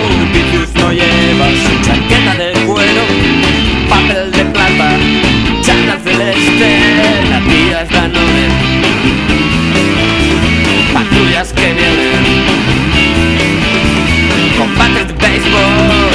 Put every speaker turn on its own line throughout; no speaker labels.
Vicious no lleva su chaqueta de cuero, papel de plata, chándal celeste, la tía es Danone, patrullas que vienen, combates de béisbol.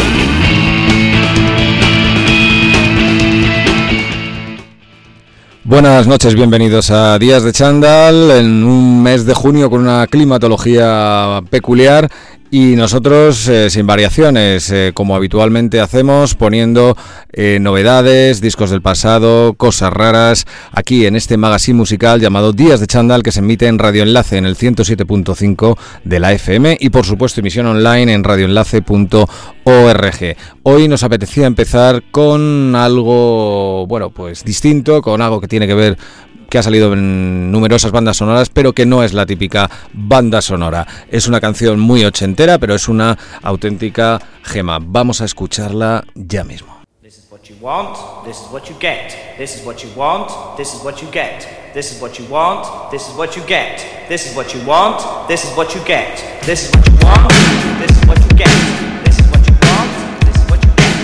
Buenas noches, bienvenidos a Días de Chándal, en un mes de junio con una climatología peculiar y nosotros sin variaciones, como habitualmente hacemos, poniendo novedades, discos del pasado, cosas raras, aquí en este magazine musical llamado Días de Chándal, que se emite en Radio Enlace en el 107.5 de la FM y por supuesto emisión online en radioenlace.org. Hoy nos apetecía empezar con algo, bueno, pues distinto, con algo que tiene que ver, que ha salido en numerosas bandas sonoras, pero que no es la típica banda sonora. Es una canción muy ochentera, pero es una auténtica gema. Vamos a escucharla ya mismo.
This is what you want, this is what you get. This is what you want, this is what you get. This is what you want, this is what you get. This is what you want, this is what you get. This is what you want, this is what you get. This is what you want, this is what you get.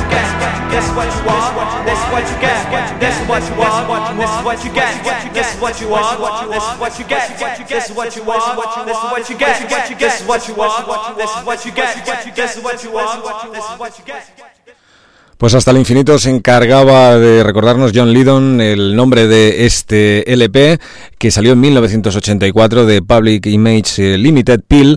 This is what you want. This is what you get. This is what you want. This is what you get. This is what you want. This is what you get. This is what you want. This is what you get. This is what you want. This is what you get. This is what you want. This is what you get.
Pues hasta el infinito se encargaba de recordarnos John Lydon el nombre de este LP que salió en 1984 de Public Image Limited Pill,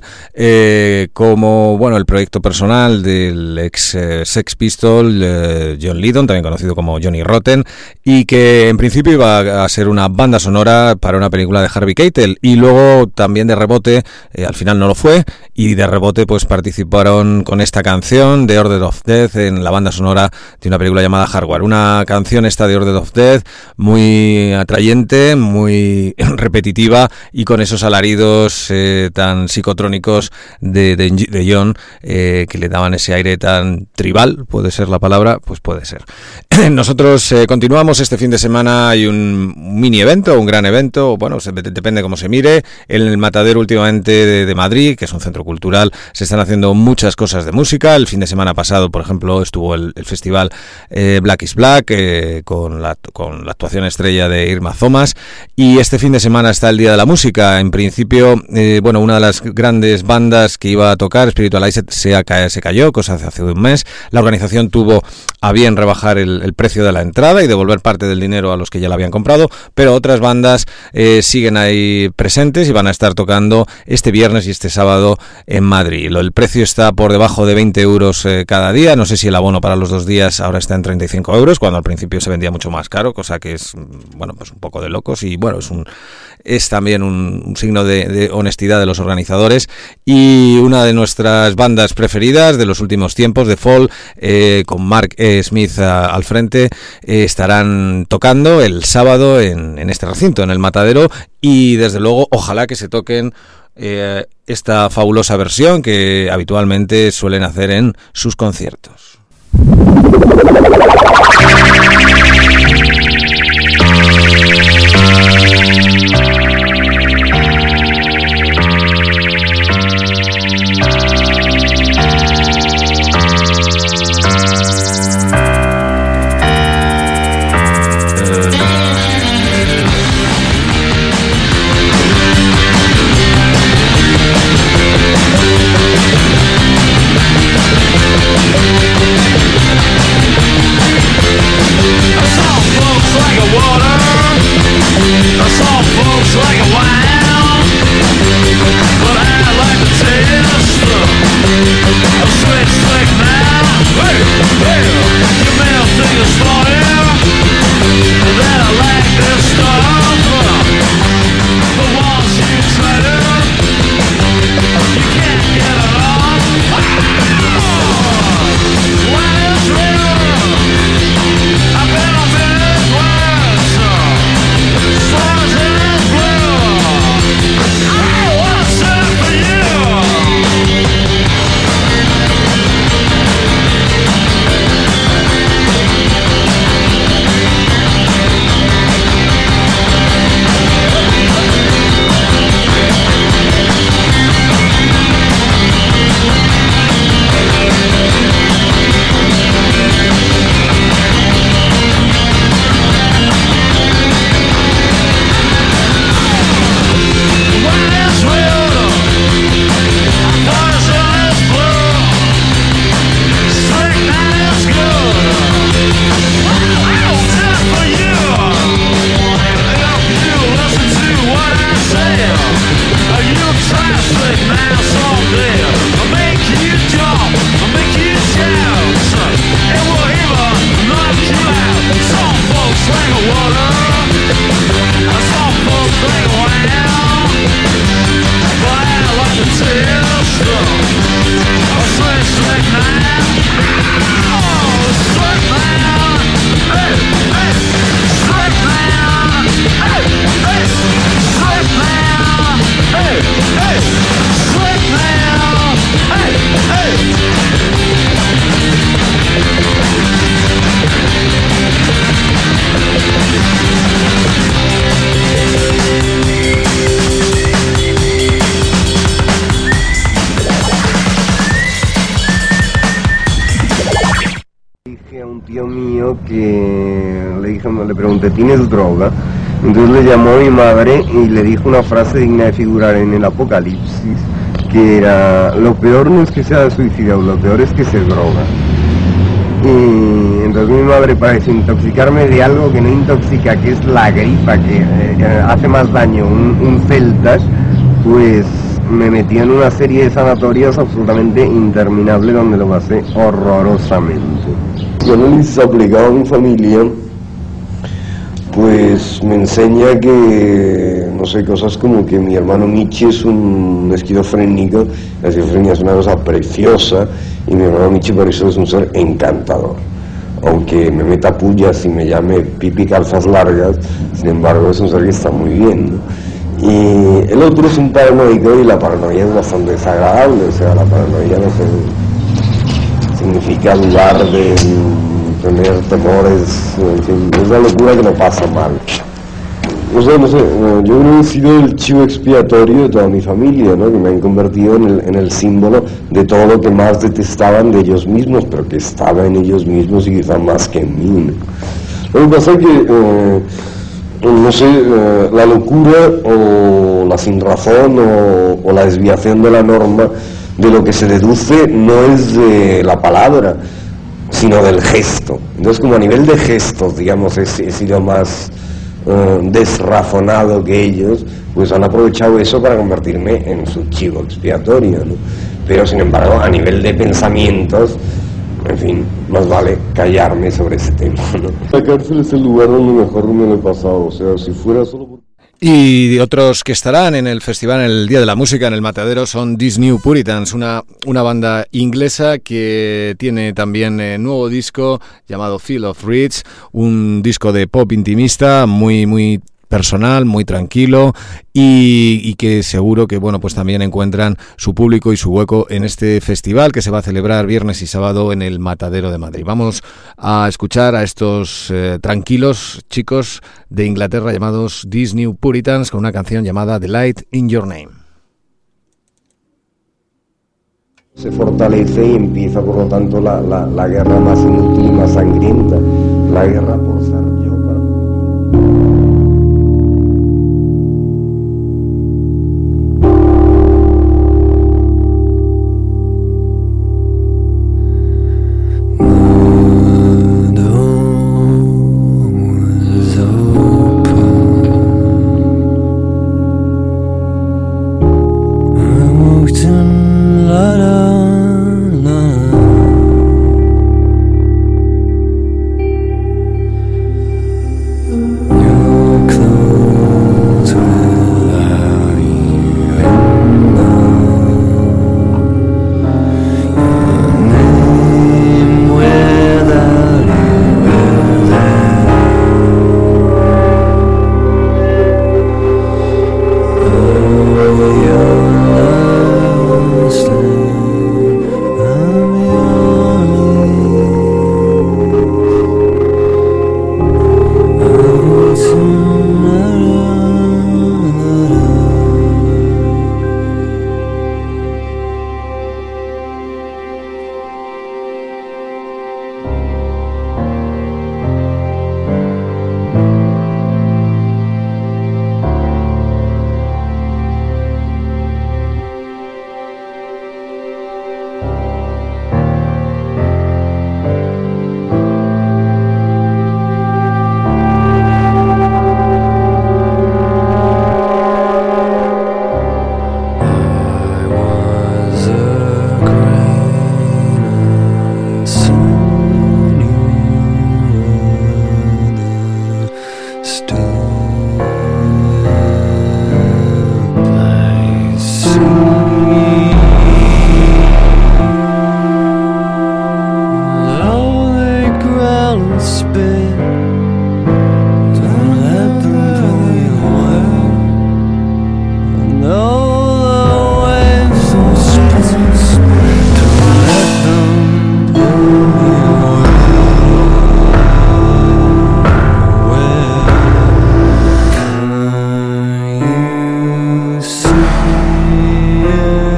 como bueno el proyecto personal del ex Sex Pistol John Lydon, también conocido como Johnny Rotten, y que en principio iba a ser una banda sonora para una película de Harvey Keitel, y luego también de rebote, al final no lo fue, y de rebote pues participaron con esta canción de Order of Death en la banda sonora de una película llamada Hardware. Una canción esta de Order of Death muy atrayente, muy repetitiva, y con esos alaridos tan psicotrónicos de John, que le daban ese aire tan tribal, puede ser la palabra, pues puede ser. Nosotros continuamos este fin de semana. Hay un mini evento, un gran evento, bueno, depende cómo se mire, en el Matadero últimamente de Madrid, que es un centro cultural. Se están haciendo muchas cosas de música. El fin de semana pasado, por ejemplo, estuvo el festival Black is Black, con la actuación estrella de Irma Thomas, y este fin de semana está el Día de la Música. En principio, bueno, una de las grandes bandas que iba a tocar, Spiritualized, se cayó, cosa hace un mes. La organización tuvo a bien rebajar el precio de la entrada y devolver parte del dinero a los que ya la habían comprado, pero otras bandas siguen ahí presentes y van a estar tocando este viernes y este sábado en Madrid. El precio está por debajo de 20 euros cada día. No sé si el abono para los 2 días ahora está en 35 euros, cuando al principio se vendía mucho más caro, cosa que es, bueno, pues un poco de locos, y bueno, es también un signo de honestidad de los organizadores. Y una de nuestras bandas preferidas de los últimos tiempos, The Fall, con Mark Smith al frente, estarán tocando el sábado en este recinto, en el Matadero, y desde luego ojalá que se toquen esta fabulosa versión que habitualmente suelen hacer en sus conciertos.
dije a un tío mío que le pregunté, ¿tienes droga? Entonces le llamó a mi madre y le dijo una frase digna de figurar en el Apocalipsis, que era, lo peor no es que sea suicidio, lo peor es que se droga. Y entonces mi madre, para desintoxicarme de algo que no intoxica, que es la gripa, que hace más daño un celtas, pues me metió en una serie de sanatorios absolutamente interminables donde lo pasé horrorosamente. Yo no les aplicaba a mi familia, pues me enseña que, no sé, cosas como que mi hermano Michi es un esquizofrénico, la esquizofrenia es una cosa preciosa y mi hermano Michi por eso es un ser encantador. Aunque me meta pullas y me llame pipi calzas largas, sin embargo es un ser que está muy bien, ¿no? Y el otro es un paranoico y la paranoia es bastante desagradable, o sea, la paranoia no sé, significa dudar de tener temores, en fin, es una locura que no pasa mal. O sea, no sé, yo creo que he sido el chivo expiatorio de toda mi familia, ¿no? Que me han convertido en el símbolo de todo lo que más detestaban de ellos mismos, pero que estaba en ellos mismos y quizá más que en mí, ¿no? Lo que pasa es que, no sé, la locura o la sinrazón o la desviación de la norma, de lo que se deduce no es de la palabra, sino del gesto. Entonces, como a nivel de gestos, digamos, he sido más desrazonado que ellos, pues han aprovechado eso para convertirme en su chivo expiatorio, ¿no? Pero sin embargo, a nivel de pensamientos, en fin, más vale callarme sobre ese tema, ¿no? La cárcel es el lugar donde mejor me lo he pasado, o sea, si fuera solo por...
Y otros que estarán en el festival, en el Día de la Música, en el Matadero, son These New Puritans, una banda inglesa que tiene también nuevo disco llamado Field of Reeds, un disco de pop intimista muy personal, muy tranquilo y que seguro que bueno, pues también encuentran su público y su hueco en este festival que se va a celebrar viernes y sábado en el Matadero de Madrid. Vamos a escuchar a estos tranquilos chicos de Inglaterra llamados These New Puritans con una canción llamada The Light in Your Name.
Se fortalece y empieza por lo tanto la guerra más inútil y más sangrienta, la guerra por ser yo.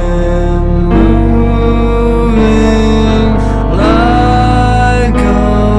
Like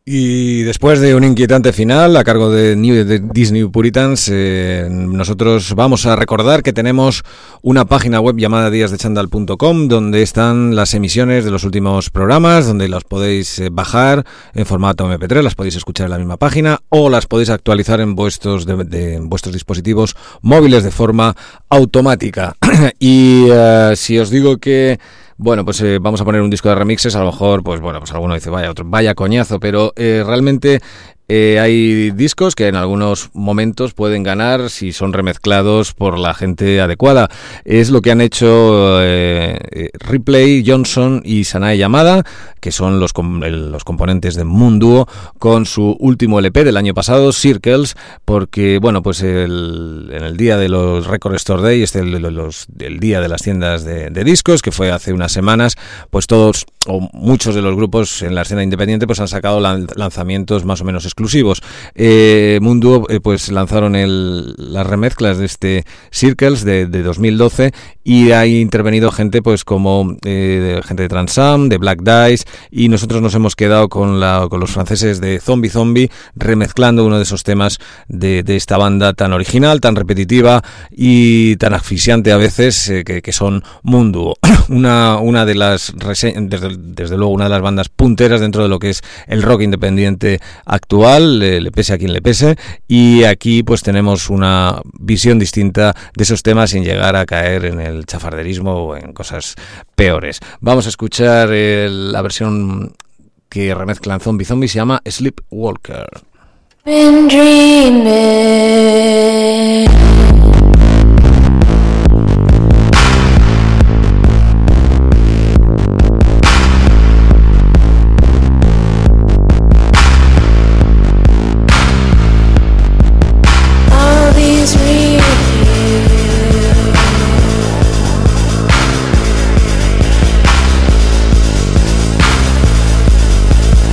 Y después de un inquietante final a cargo de These New Puritans, nosotros vamos a recordar que tenemos una página web llamada díasdechandal.com donde están las emisiones de los últimos programas, donde las podéis bajar en formato MP3, las podéis escuchar en la misma página o las podéis actualizar en vuestros dispositivos móviles de forma automática. Y si os digo que bueno, pues vamos a poner un disco de remixes, a lo mejor, pues bueno, pues alguno dice, vaya coñazo, pero realmente hay discos que en algunos momentos pueden ganar si son remezclados por la gente adecuada. Es lo que han hecho Ripley, Johnson y Sanae Yamada, que son los componentes de Moon Duo, con su último LP del año pasado, Circles, porque, bueno, pues en el día de los Record Store Day, el día de las tiendas de discos, que fue hace unas semanas, pues todos o muchos de los grupos en la escena independiente pues han sacado lanzamientos más o menos exclusivos. Moon Duo pues lanzaron las remezclas de este Circles de 2012 y ha intervenido gente pues como gente de Transam, de Black Dice, y nosotros nos hemos quedado con los franceses de Zombie remezclando uno de esos temas de esta banda tan original, tan repetitiva y tan asfixiante a veces, que son Moon Duo. Una de las desde luego una de las bandas punteras dentro de lo que es el rock independiente actual, le pese a quien le pese, y aquí pues tenemos una visión distinta de esos temas sin llegar a caer en el chafarderismo o en cosas peores. Vamos a escuchar la versión que remezclan Zombie, se llama Sleepwalker.
Been dreaming.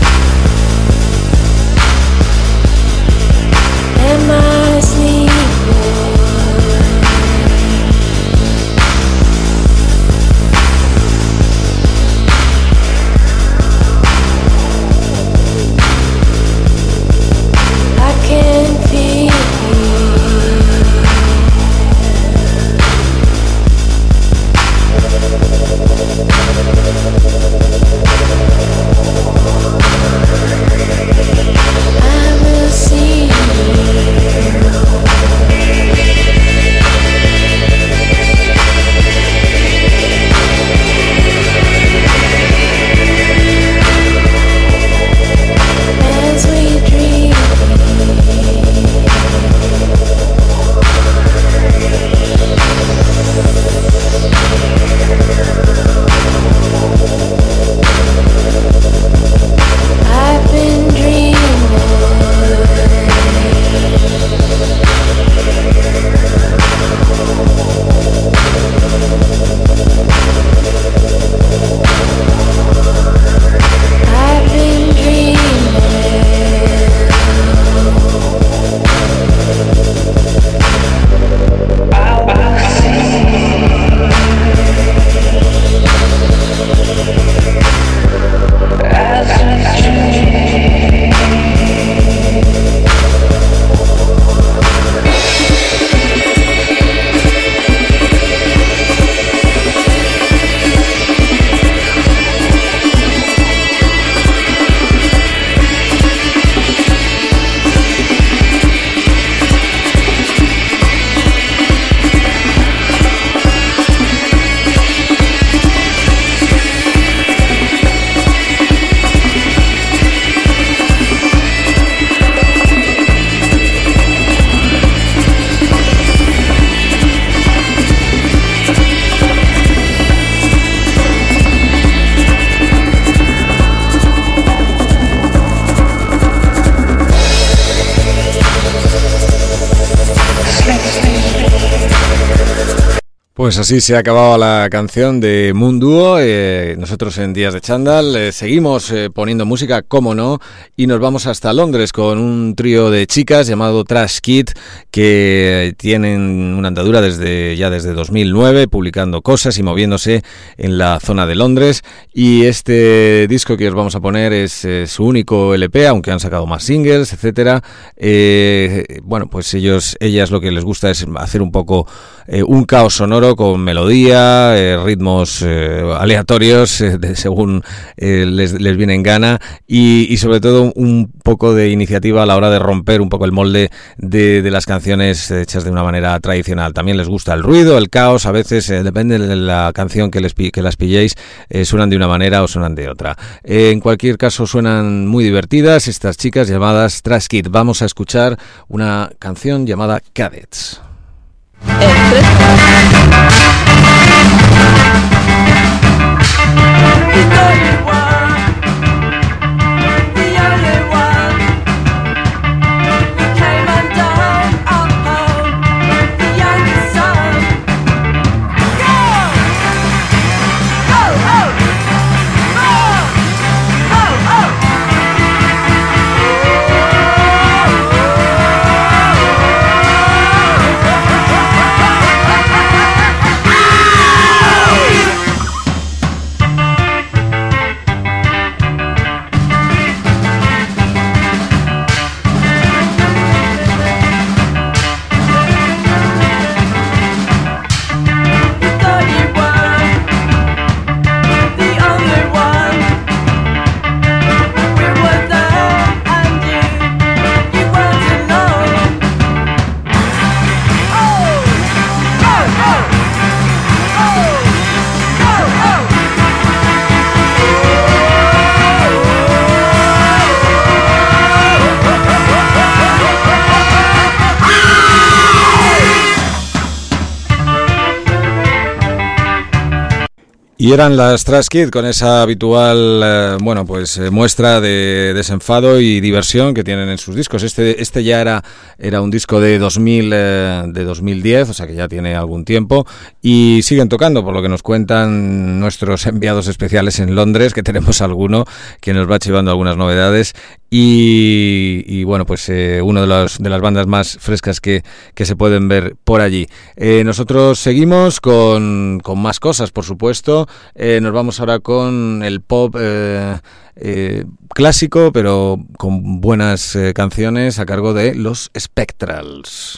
Am I sleeping?
Pues así se ha acabado la canción de Moon Duo. Nosotros en Días de Chándal seguimos poniendo música, cómo no, y nos vamos hasta Londres con un trío de chicas llamado Trash Kid, que tienen una andadura desde 2009, publicando cosas y moviéndose en la zona de Londres. Y este disco que os vamos a poner es su único LP, aunque han sacado más singles, etcétera. Bueno, pues ellas lo que les gusta es hacer un poco un caos sonoro con melodía, ritmos aleatorios según les viene en gana, y sobre todo un poco de iniciativa a la hora de romper un poco el molde de las canciones hechas de una manera tradicional. También les gusta el ruido, el caos, a veces depende de la canción que las pilléis, suenan de una manera o suenan de otra. En cualquier caso suenan muy divertidas estas chicas llamadas Trash Kid. Vamos a escuchar una canción llamada Cadets. Y eran las Trash Kid con esa habitual, muestra de desenfado y diversión que tienen en sus discos. Este ya era un disco de 2010, o sea que ya tiene algún tiempo, y siguen tocando, por lo que nos cuentan nuestros enviados especiales en Londres, que tenemos alguno que nos va chivando algunas novedades. Y bueno, pues una de las bandas más frescas que se pueden ver por allí. Nosotros seguimos con más cosas, por supuesto. Nos vamos ahora con el pop clásico, pero con buenas canciones a cargo de los Spectrals.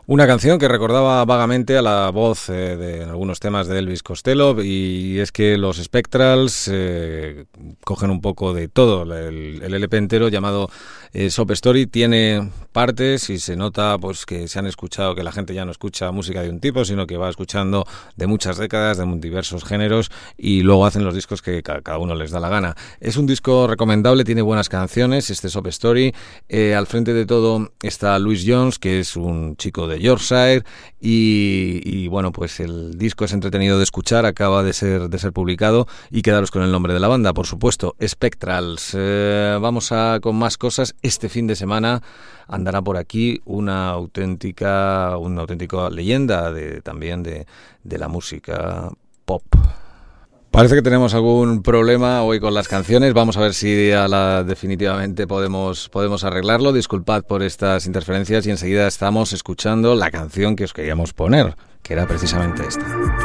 Una canción que recordaba vagamente a la voz de algunos temas de Elvis Costello, y es que los Spectrals cogen un poco de todo. El LP entero, llamado Sob Story, tiene partes y se nota pues que se han escuchado, que la gente ya no escucha música de un tipo, sino que va escuchando de muchas décadas, de diversos géneros, y luego hacen los discos que cada uno les da la gana. Es un disco recomendable, tiene buenas canciones, este Sob Story. Al frente de todo está Louis Jones, que es un chico de Yorkshire, y bueno, pues el disco es entretenido de escuchar, acaba de ser publicado, y quedaros con el nombre de la banda, por supuesto, Spectrals. Vamos con más cosas. Este fin de semana andará por aquí una auténtica leyenda también de la música pop. Parece que tenemos algún problema hoy con las canciones. Vamos a ver si definitivamente podemos arreglarlo. Disculpad por estas interferencias, y enseguida estamos escuchando la canción que os queríamos poner, que era precisamente esta.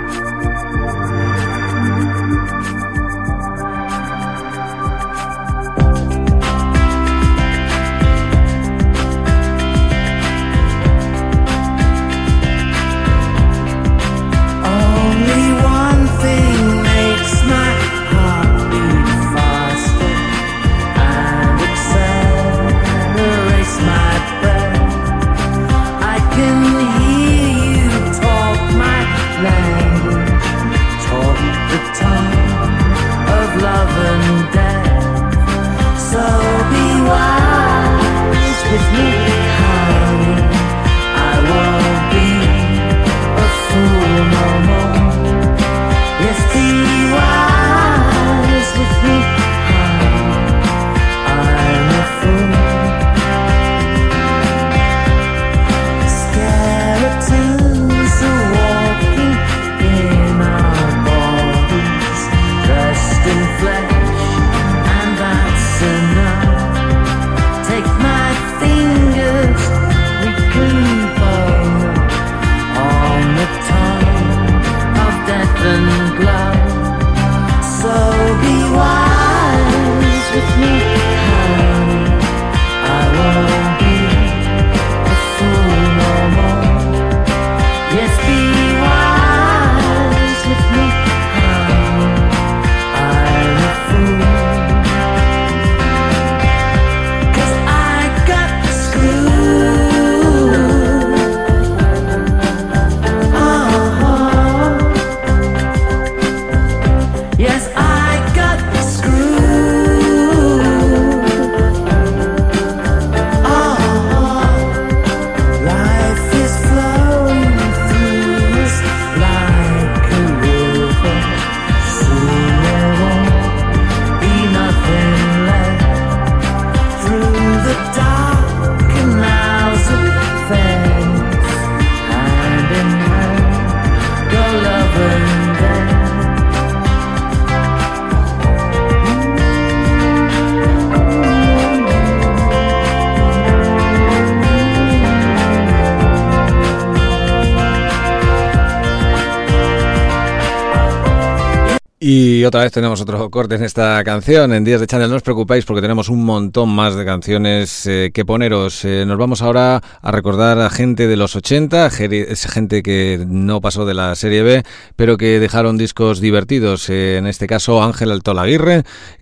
Y otra vez tenemos otro corte en esta canción, en Días de Chandal. No os preocupéis porque tenemos un montón más de canciones que poneros. Nos vamos ahora a recordar a gente de los 80, gente que no pasó de la serie B, pero que dejaron discos divertidos. En este caso Ángel Altolaguirre,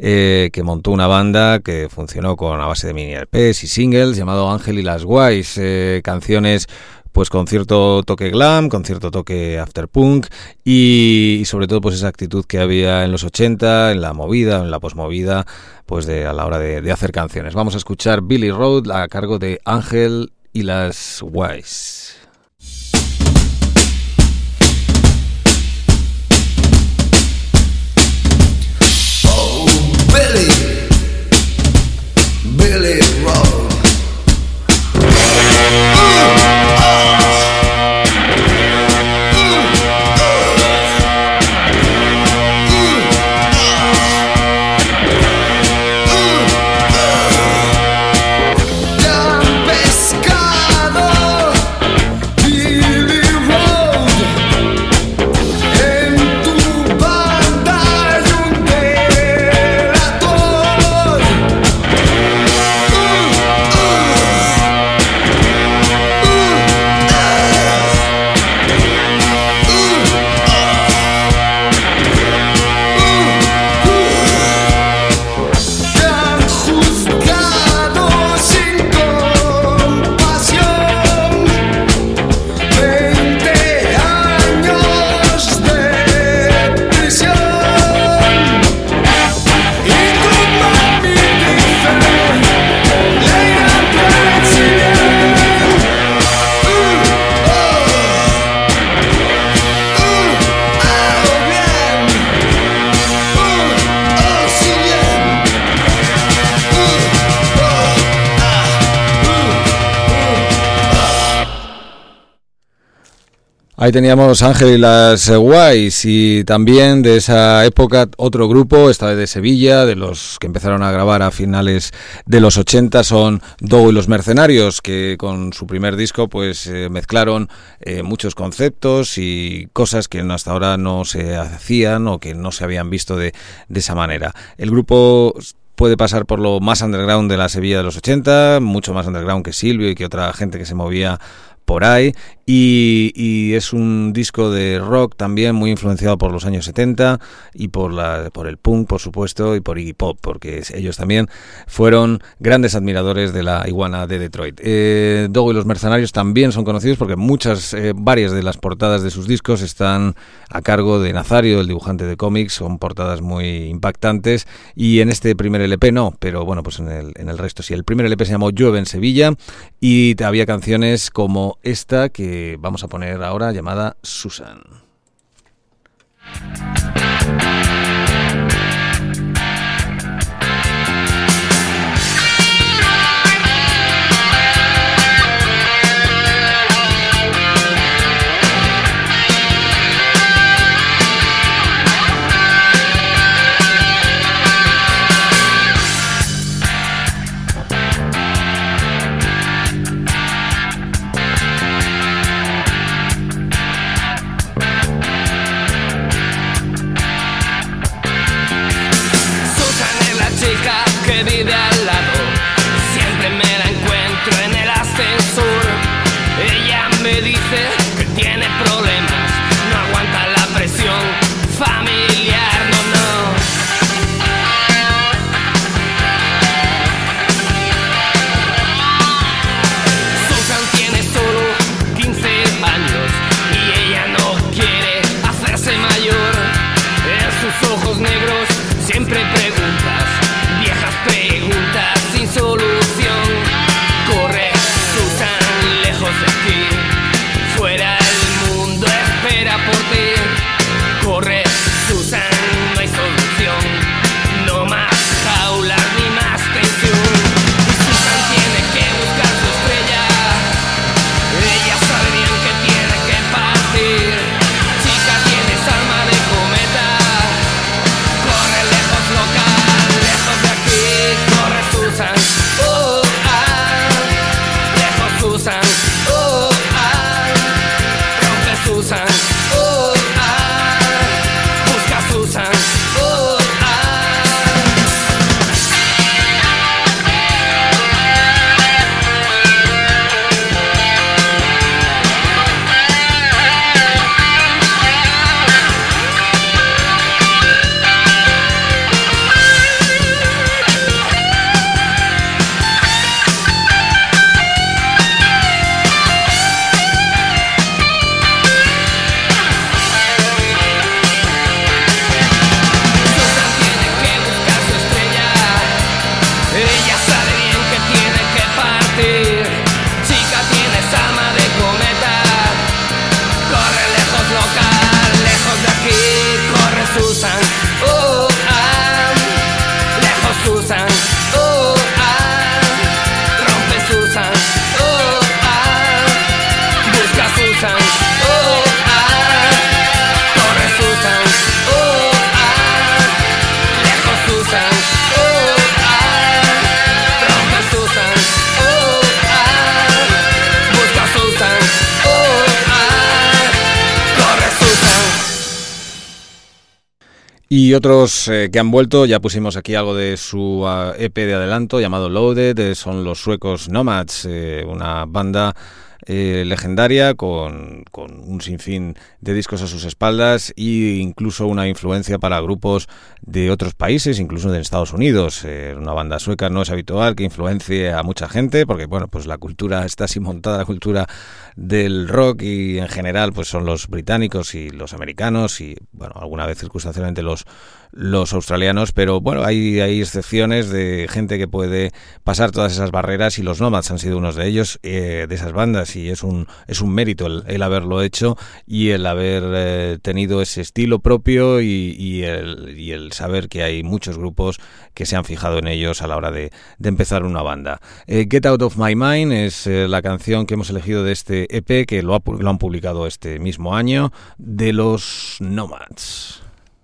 que montó una banda que funcionó a base de mini LPs y singles, llamado Ángel y las Guays. Canciones pues con cierto toque glam, con cierto toque afterpunk, y sobre todo pues esa actitud que había en los 80, en la movida, en la posmovida, pues a la hora de hacer canciones. Vamos a escuchar Billy Road a cargo de Ángel y las Guays.
Oh, Billy Road.
Ahí teníamos Ángel y las Guays, y también de esa época otro grupo, esta vez de Sevilla, de los que empezaron a grabar a finales de los 80, son Dogo y los Mercenarios, que con su primer disco pues mezclaron muchos conceptos y cosas que hasta ahora no se hacían o que no se habían visto de esa manera. El grupo puede pasar por lo más underground de la Sevilla de los 80, mucho más underground que Silvio y que otra gente que se movía por ahí, y es un disco de rock también muy influenciado por los años 70 y por el punk, por supuesto, y por Iggy Pop, porque ellos también fueron grandes admiradores de la iguana de Detroit. Dogo y los Mercenarios también son conocidos porque varias de las portadas de sus discos están a cargo de Nazario, el dibujante de cómics. Son portadas muy impactantes, y en este primer LP no, pero bueno, pues en el resto sí. El primer LP se llamó Llueve en Sevilla, y había canciones como esta que vamos a poner ahora, llamada Susan. Y otros que han vuelto, ya pusimos aquí algo de su EP de adelanto llamado Loaded, son los suecos Nomads, una banda legendaria con un sinfín de discos a sus espaldas e incluso una influencia para grupos de otros países, incluso de Estados Unidos. Una banda sueca no es habitual que influencie a mucha gente porque bueno, pues la cultura está así montada, la cultura del rock, y en general pues son los británicos y los americanos y bueno, alguna vez circunstancialmente los australianos, pero bueno, hay excepciones de gente que puede pasar todas esas barreras, y los Nomads han sido unos de ellos, de esas bandas. sí, es un mérito el haberlo hecho y el haber tenido ese estilo propio y el saber que hay muchos grupos que se han fijado en ellos a la hora de empezar una banda. Get Out of My Mind es la canción que hemos elegido de este EP, que lo han publicado este mismo año, de los Nomads.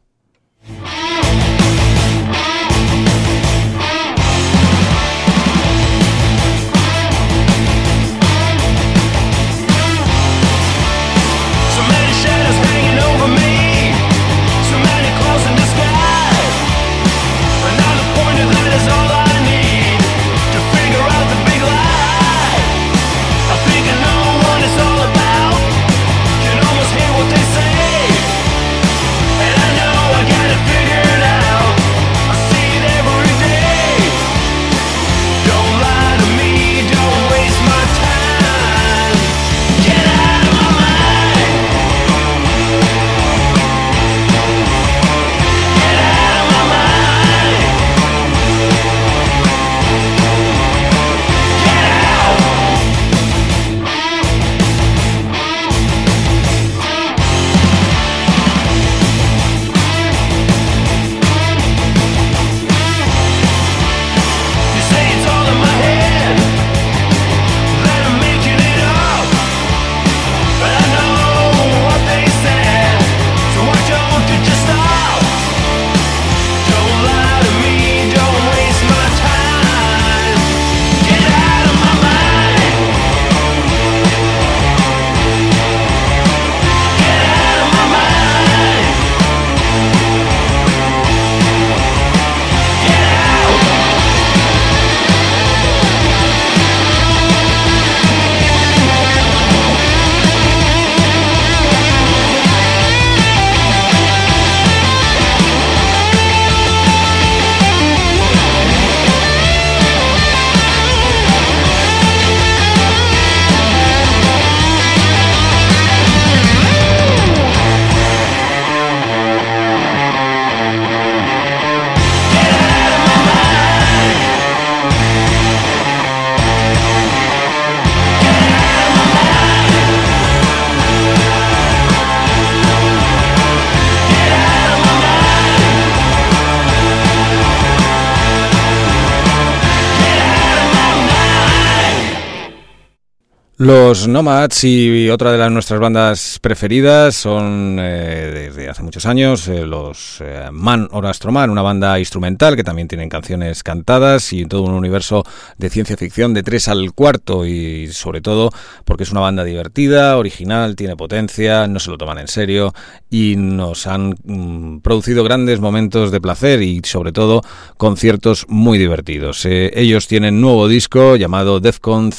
Los Nomads y otra de nuestras bandas preferidas son desde hace muchos años los Man or Astro Man, una banda instrumental que también tienen canciones cantadas y todo un universo de ciencia ficción de 3 al cuarto, y sobre todo porque es una banda divertida, original, tiene potencia, no se lo toman en serio y nos han producido grandes momentos de placer y sobre todo conciertos muy divertidos. Ellos tienen nuevo disco llamado Defcon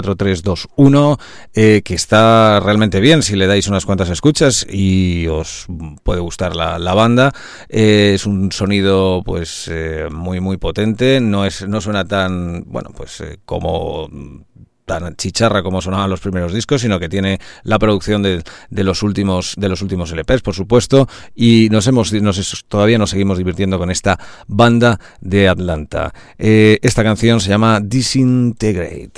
54321, que está realmente bien si le dais unas cuantas escuchas y os puede gustar la banda. Es un sonido pues muy muy potente, no suena tan como tan chicharra como sonaban los primeros discos, sino que tiene la producción de los últimos LPs, por supuesto, y todavía nos seguimos divirtiendo con esta banda de Atlanta. Esta canción se llama Disintegrate.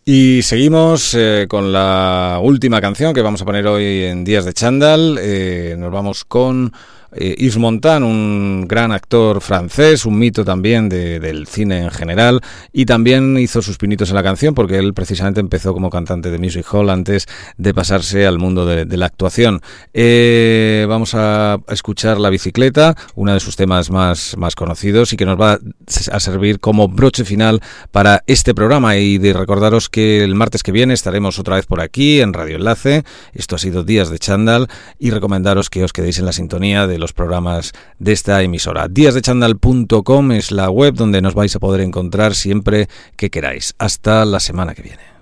Y seguimos con la última canción que vamos a poner hoy en Días de Chándal. Nos vamos con Yves Montand, un gran actor francés, un mito también del cine en general, y también hizo sus pinitos en la canción porque él precisamente empezó como cantante de music hall antes de pasarse al mundo de la actuación. Vamos a escuchar La bicicleta, uno de sus temas más conocidos y que nos va a servir como broche final para este programa, y de recordaros que el martes que viene estaremos otra vez por aquí en Radio Enlace. Esto ha sido Días de Chándal, y recomendaros que os quedéis en la sintonía de los programas de esta emisora. Díasdechándal.com es la web donde nos vais a poder encontrar siempre que queráis. Hasta la semana que viene.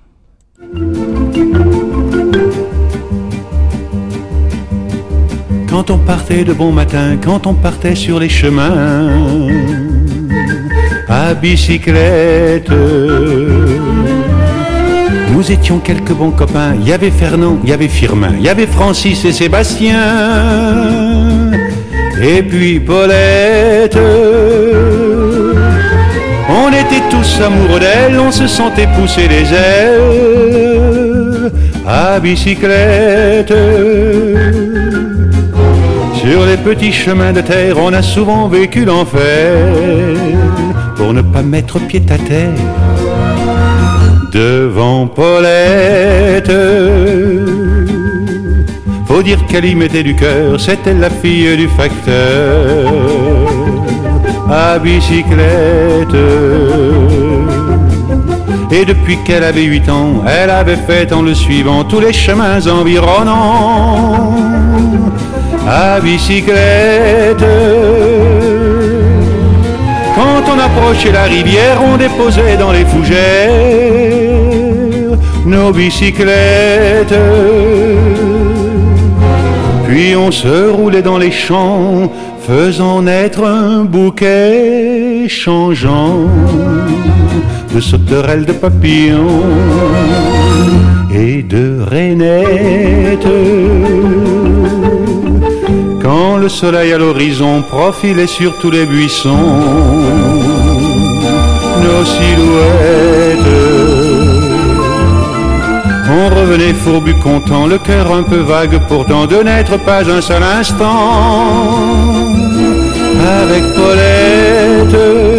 Quand on partait de bon matin, quand on partait sur les chemins à bicyclette, nous étions quelques bons copains. Il y avait Fernand, il y avait Firmin, il y avait Francis et Sébastien, et puis Paulette. On était tous amoureux d'elle, on se sentait pousser les ailes à bicyclette. Sur les petits chemins de terre, on a souvent vécu l'enfer pour ne pas mettre pied à terre devant Paulette. Faut dire qu'elle y mettait du cœur, c'était la fille du facteur à bicyclette. Et depuis qu'elle avait 8 ans, elle avait fait en le suivant tous les chemins environnants à bicyclette. Quand on approchait la rivière, on déposait dans les fougères nos bicyclettes. Puis on se roulait dans les champs, faisant naître un bouquet changeant de sauterelles, de papillons et de rainettes. Quand le soleil à l'horizon profilait sur tous les buissons nos silhouettes, on revenait fourbu content, le cœur un peu vague pourtant de n'être pas un seul instant avec Paulette.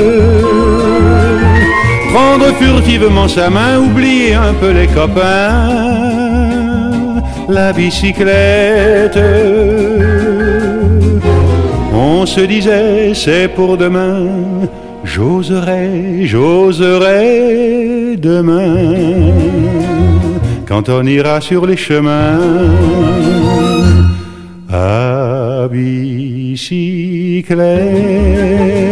Prendre furtivement sa main, oublier un peu les copains, la bicyclette. On se disait c'est pour demain, j'oserai demain, quand on ira sur les chemins à bicyclette.